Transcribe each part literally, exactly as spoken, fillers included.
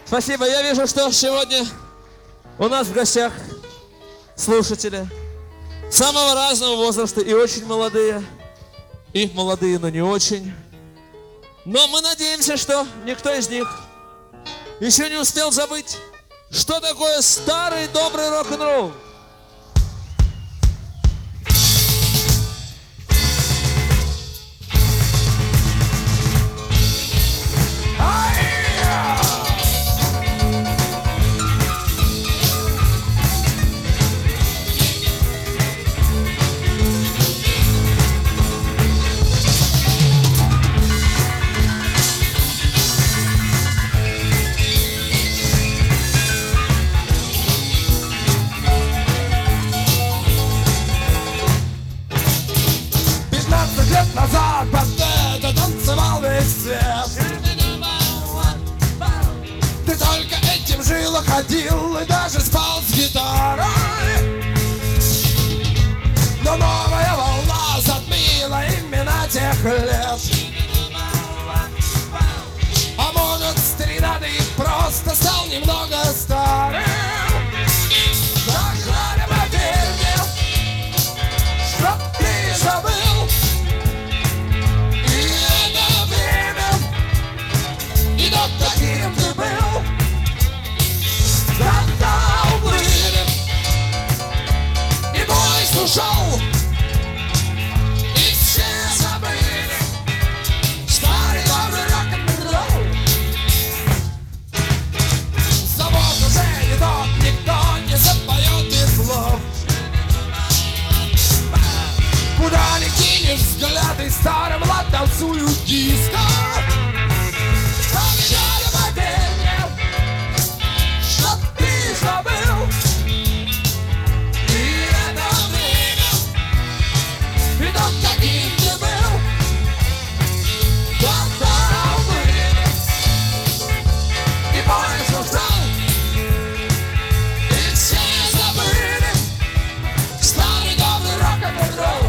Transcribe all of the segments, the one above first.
Спасибо. Я вижу, что сегодня у нас в гостях слушатели самого разного возраста, и очень молодые, и молодые, но не очень. Но мы надеемся, что никто из них еще не успел забыть, что такое старый добрый рок-н-ролл. Назад под это танцевал весь свет. Ты только этим жил, ходил и даже спал с гитарой. Но новая волна затмила имена тех лет. А может, старина, ты просто стал немного старым. Так жаль, поверь мне, что ты забыл. Каким ты был, когда уплыли, и бой ушел, и все забыли старый добрый рок-н-ролл. Завод уже не тот, никто не запоет без слов. Куда ни кинешь взгляды, старым лад танцуют диско. Забыл, и это время, и тот, каким ты был, когда уплыли, и поезд ушел, и все забыли старый добрый рок-н-ролл.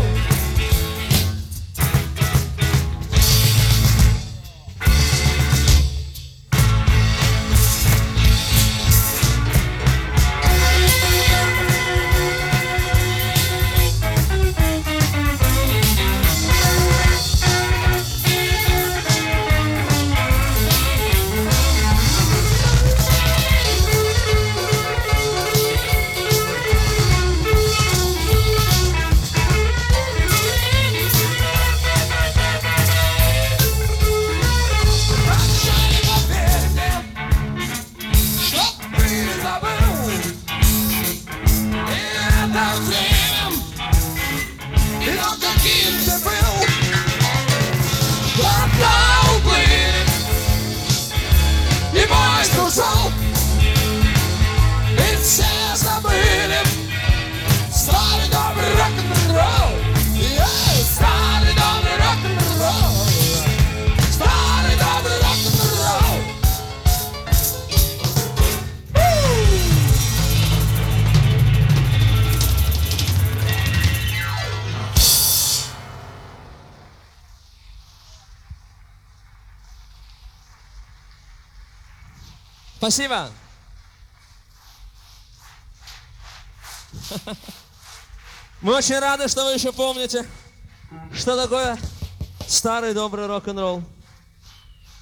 Спасибо. Мы очень рады, что вы еще помните, что такое старый добрый рок-н-ролл.